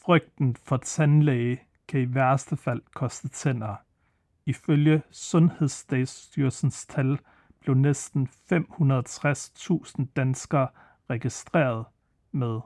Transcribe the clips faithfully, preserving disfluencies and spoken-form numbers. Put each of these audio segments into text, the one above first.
Frygten for tandlæge kan i værste fald koste tænder. Ifølge Sundhedsstyrelsens tal blev næsten fem hundrede og tres tusind danskere registreret med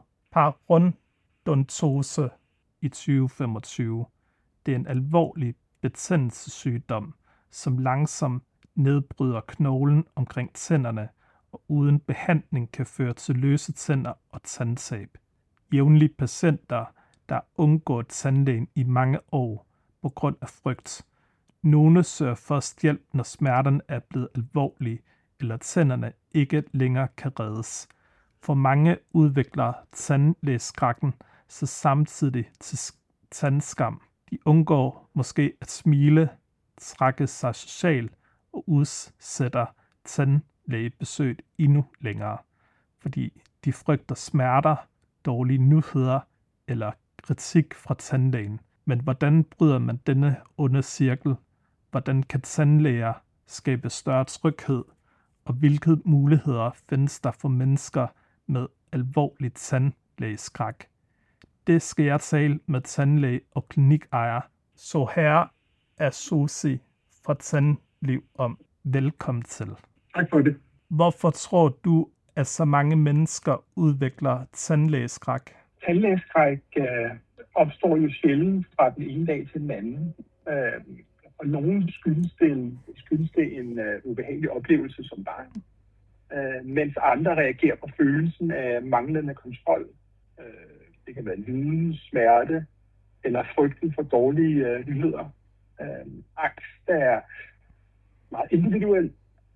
parodontose i tyve femogtyve. Det er en alvorlig betændelsessygdom, som langsomt nedbryder knoglen omkring tænderne og uden behandling kan føre til løse tænder og tandtab. Jævnlige patienter, der undgår tandlægen i mange år på grund af frygt. Nogle søger først hjælp, når smerterne er blevet alvorlige, eller tænderne ikke længere kan reddes. For mange udvikler tandlægeskrækken så samtidig til tandskam. De undgår måske at smile, trække sig socialt og udsætter tandlægebesøget endnu længere, fordi de frygter smerter, dårlige nyheder eller kritik fra tandlægen. Men hvordan bryder man denne onde cirkel? Hvordan kan tandlæger skabe større tryghed? Og hvilke muligheder findes der for mennesker med alvorlig tandlægeskræk? Det skal jeg tale med tandlæge og klinikejer. Så her er Susie fra Tandliv om. Velkommen til. Tak for det. Hvorfor tror du, at så mange mennesker udvikler tandlægeskræk? Tandlægeskræk øh, opstår jo sjældent fra den ene dag til den anden. Øh, og nogen skyldes det en, skyldes det en uh, ubehagelig oplevelse som barn, øh, mens andre reagerer på følelsen af manglende kontrol. Øh, det kan være lyden, smerte eller frygten for dårlige øh, nyheder. Øh, angst er meget individuelt,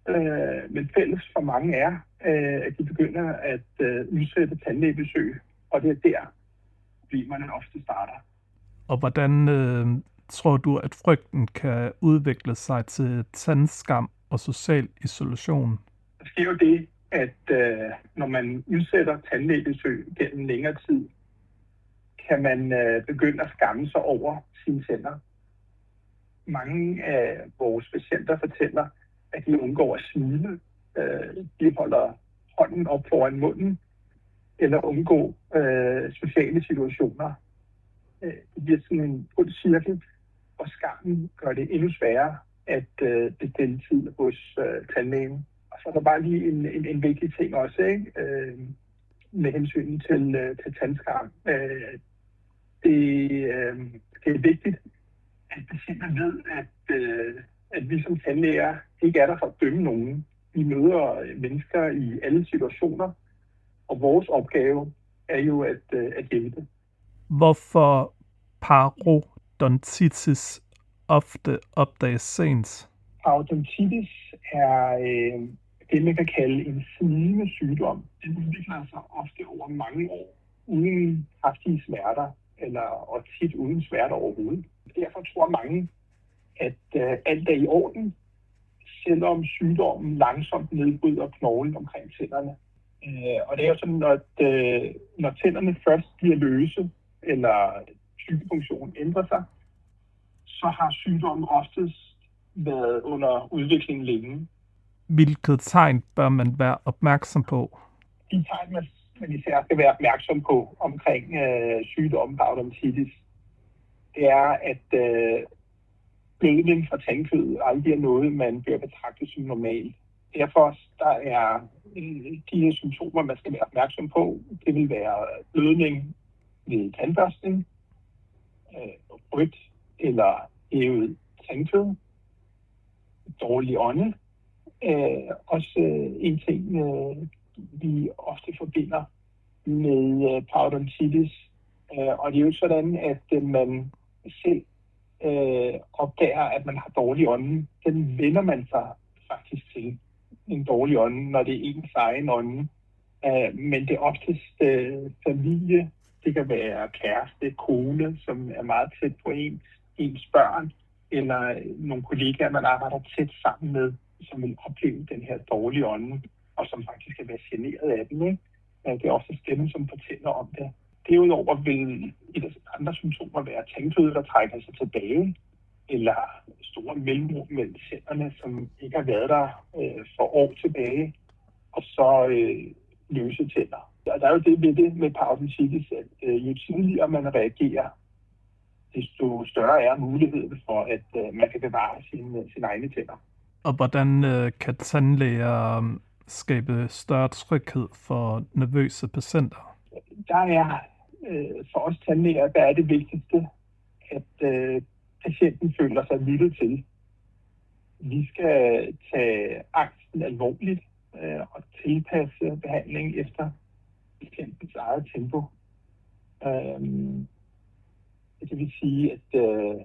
øh, men fælles for mange er, øh, at de begynder at øh, udsætte tandlægebesøg, og det er der, problemerne ofte starter. Og hvordan øh, tror du, at frygten kan udvikle sig til tandskam og social isolation? Der sker jo det, at øh, når man udsætter tandlægebesøg gennem længere tid, kan man øh, begynde at skamme sig over sine tænder. Mange af vores patienter fortæller, at de undgår at smile. Øh, de holder hånden op foran munden, eller undgå øh, sociale situationer. Øh, det bliver sådan en ond cirkel, og skammen gør det endnu sværere at øh, bestille tid hos øh, tandlægen. Og så er der bare lige en, en, en vigtig ting også, ikke? Øh, med hensyn til, øh, til tandskam. Øh, det, øh, det er vigtigt, at patienter ved, at, øh, at vi som tandlæger ikke er der for at dømme nogen. Vi møder mennesker i alle situationer, og vores opgave er jo at, øh, at hjælpe. Hvorfor parodontitis ofte opdages sent? Parodontitis er øh, det, man kan kalde en snigende sygdom. Den udvikler sig ofte over mange år, uden kraftige smerter, eller og tit uden smerter overhovedet. Derfor tror mange, at øh, alt er i orden, selvom sygdommen langsomt nedbryder knoglen omkring tænderne. Øh, og det er jo sådan, at øh, når tænderne først bliver løse, eller typefunktionen ændrer sig, så har sygdommen oftest været under udvikling længe. Hvilket tegn bør man være opmærksom på? De tegn, man især skal være opmærksom på omkring øh, sygdommen parodontitis, det er, at øh, blødning fra tandkødet aldrig er noget, man bør betragte som normalt. Derfor der er øh, de her symptomer, man skal være opmærksom på. Det vil være blødning ved tandbørstning, øh, rødt eller hævet tandkød, dårlig ånde. Øh, også øh, en ting, øh, vi ofte forbinder med øh, parodontitis. Øh, og det er jo sådan, at øh, man selv øh, opdager, at man har dårlig ånde. Den vender man sig faktisk til, en dårlig ånde, når det er ens egen ånde. Øh, men det er oftest øh, familie, det kan være kæreste, kone, som er meget tæt på ens, ens børn, eller nogle kollegaer, man arbejder tæt sammen med, som vil opleve den her dårlige ånde, og som faktisk kan være generet af den. Ikke? Det er også dem, som fortæller om det. Derudover vil et af andre symptomer være tandkødet, der trækker sig tilbage, eller store mellemrum mellem tænderne, som ikke har været der øh, for år tilbage, og så øh, løse tænder. Og der er jo det ved det med parodontitis, at øh, jo tidligere man reagerer, desto større er muligheden for, at øh, man kan bevare sine, sine egne tænder. Og hvordan øh, kan tandlæger øh, skabe større tryghed for nervøse patienter? Der er øh, for os tandlæger, der er det vigtigste, at øh, patienten føler sig lyttet til. Vi skal tage angsten alvorligt øh, og tilpasse behandling efter patientens eget tempo. Øhm, det vil sige, at øh,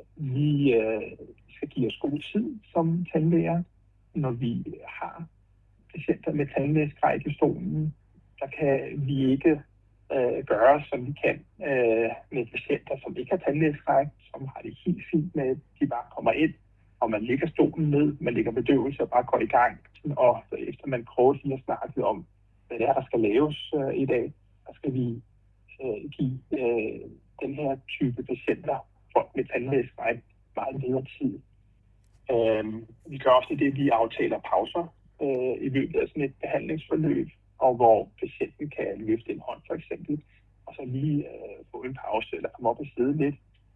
vi øh, skal give os god tid som tandlæger, når vi har patienter med tandlægeskræk i stolen. Der kan vi ikke øh, gøre, som vi kan øh, med patienter, som ikke har tandlægeskræk, som har det helt fint med, at de bare kommer ind, og man lægger stolen ned, man lægger bedøvelse og bare går i gang. Og efter man kort lige har snakket om, hvad det er, der skal laves øh, i dag, så skal vi øh, give øh, den her type patienter, folk med tandlægeskræk, meget videre tid. Øh, vi gør også det, vi aftaler pauser øh, i løbet af sådan et behandlingsforløb, og hvor patienten kan løfte en hånd for eksempel, og så lige øh, få en pause eller komme op og sidde lidt.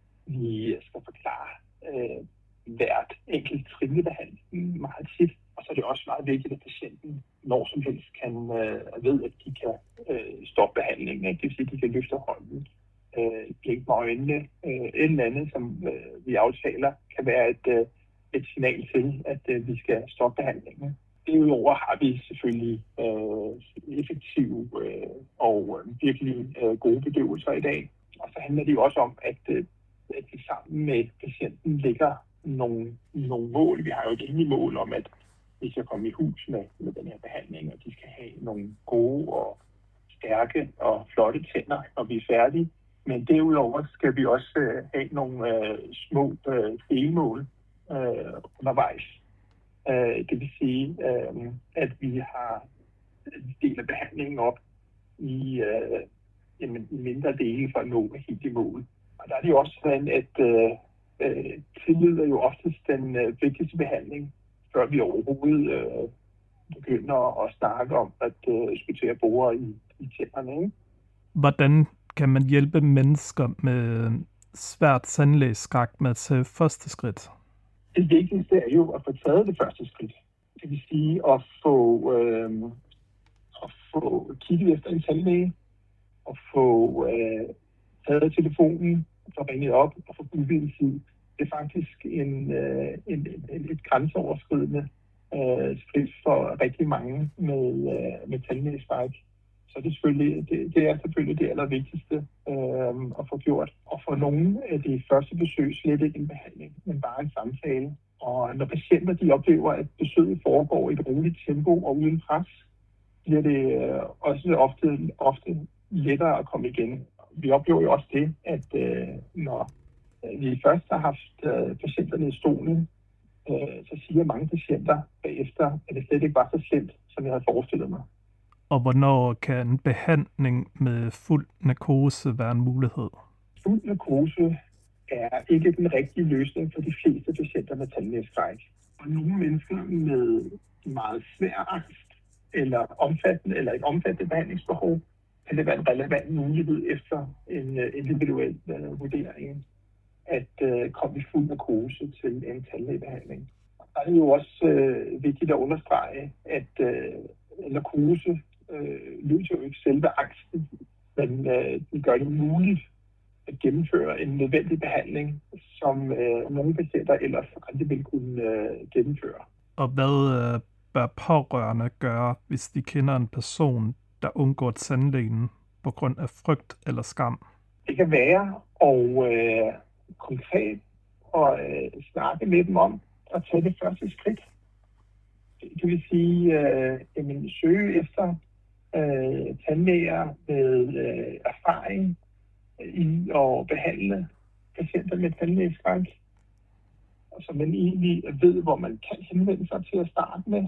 Vi skal forklare øh, hvert enkelt trin i behandlingen meget tit, og så er det også meget vigtigt, at patienten når som helst kan øh, ved, at de kan øh, stoppe behandlingen. Ikke? Det vil sige, at de kan løfte hånden, øh, blinke med øjnene, øh, et eller andet, som øh, vi aftaler, kan være et, øh, et signal til, at øh, vi skal stoppe behandlingen. Derudover har vi selvfølgelig øh, effektive øh, og virkelig øh, gode bedøvelser i dag. Og så handler det jo også om, at, øh, at vi sammen med patienten lægger nogle, nogle mål. Vi har jo et endeligt mål om, at vi skal komme i hus med, med den her behandling, og de skal have nogle gode og stærke og flotte tænder, når vi er færdige. Men derudover skal vi også øh, have nogle øh, små øh, delmål øh, undervejs. Uh, det vil sige, uh, at vi har deler behandlingen op i, uh, jamen, i mindre dele for at nå helt i mål. Og der er det jo også sådan, at uh, uh, tillid er jo oftest den uh, vigtigste behandling, før vi overhovedet uh, begynder at snakke om at uh, diskutere borer i, i tænderne. Ikke? Hvordan kan man hjælpe mennesker med svært tandlægeskræk med at tage første skridt? Det vigtigste er jo at få taget det første skridt. Det vil sige at få, øh, at få kigget efter en tandlæge, og få øh, taget telefonen, og ringet op og få booket en tid. Det er faktisk en, øh, en, en, et grænseoverskridende øh, skridt for rigtig mange med, øh, med tandlægeskræk. Så det er, selvfølgelig, det, det er selvfølgelig det allervigtigste øh, at få gjort. Og for nogle af de første besøg slet ikke en behandling, men bare en samtale. Og når patienter de oplever, at besøget foregår i et roligt tempo og uden pres, bliver det øh, også ofte, ofte lettere at komme igen. Vi oplever jo også det, at øh, når vi først har haft øh, patienterne i stolen, øh, så siger mange patienter bagefter, at det slet ikke var så slemt, som jeg havde forestillet mig. Og hvornår kan en behandling med fuld narkose være en mulighed? Fuld narkose er ikke den rigtige løsning for de fleste patienter med tandlægeskræk. Og nogle mennesker med meget svær angst eller omfattende eller et omfattende behandlingsbehov, kan det være en relevant mulighed efter en uh, individuel uh, vurdering at uh, komme i fuld narkose til en tandlægebehandling. Og der er det jo også uh, vigtigt at understrege, at uh, narkose uh, løser jo ikke selve angsten, men uh, den gør det muligt at gennemføre en nødvendig behandling, som øh, nogle patienter ellers aldrig ville kunne øh, gennemføre. Og hvad øh, bør pårørende gøre, hvis de kender en person, der undgår tandlægen på grund af frygt eller skam? Det kan være og øh, konkret og øh, snakke med dem om at tage det første skridt. Det vil sige, øh, jamen, søge efter øh, tandlæger med øh, erfaring i at behandle patienter med tandlægeskræk, og så man egentlig ved, hvor man kan henvende sig til at starte med.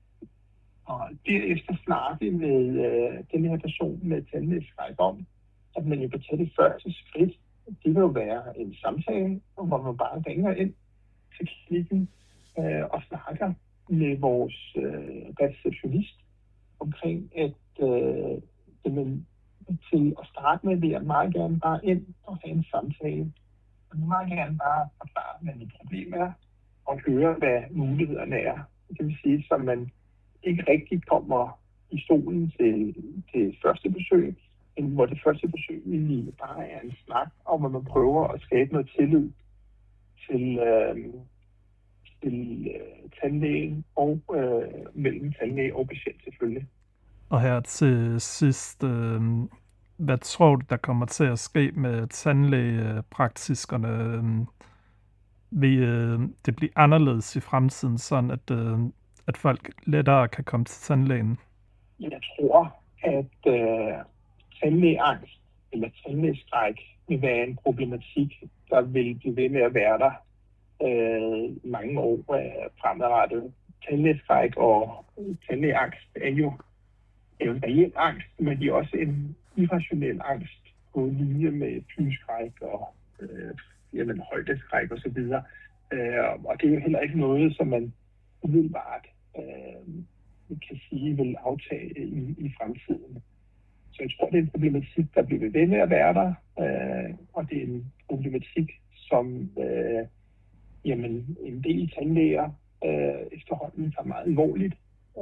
Og derefter snakke med øh, den her person med tandlægeskræk om, at man jo kan tage det første skridt. Det vil jo være en samtale, hvor man bare ringer ind til klinikken øh, og snakker med vores øh, receptionist omkring, at øh, jamen, til at starte med vil jeg meget gerne bare ind og have en samtale. Jeg vil meget gerne bare forklare, hvad mit problem er, og høre, hvad mulighederne er. Det vil sige, så man ikke rigtig kommer i stolen til, til første besøg, men hvor det første besøg egentlig bare er en snak, og hvor man prøver at skabe noget tillid til, øh, til øh, tandlægen og øh, mellem tandlæge og patient selvfølgelig. Og her til sidst, øh, hvad tror du, der kommer til at ske med tandlægepraktiskerne? Øh, vil øh, det blive anderledes i fremtiden, sådan at, øh, at folk lettere kan komme til tandlægen? Jeg tror, at øh, tandlægeangst eller tandlægeskræk vil være en problematik, der vil blive ved med at være der øh, mange år øh, fremadrettet. Tandlægeskræk og tandlægeangst er jo, er jo en reel angst, men det er også en irrationel angst på linje med flyskræk og øh, jamen, højdeskræk osv. Øh, og det er jo heller ikke noget, som man umiddelbart øh, kan sige vil aftage i, i fremtiden. Så jeg tror, det er en problematik, der bliver ved med at være der, øh, og det er en problematik, som øh, jamen, en del tandlæger øh, efterhånden tager meget alvorligt,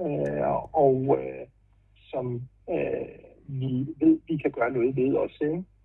øh, og øh, som øh, vi ved, vi kan gøre noget ved også. Ikke?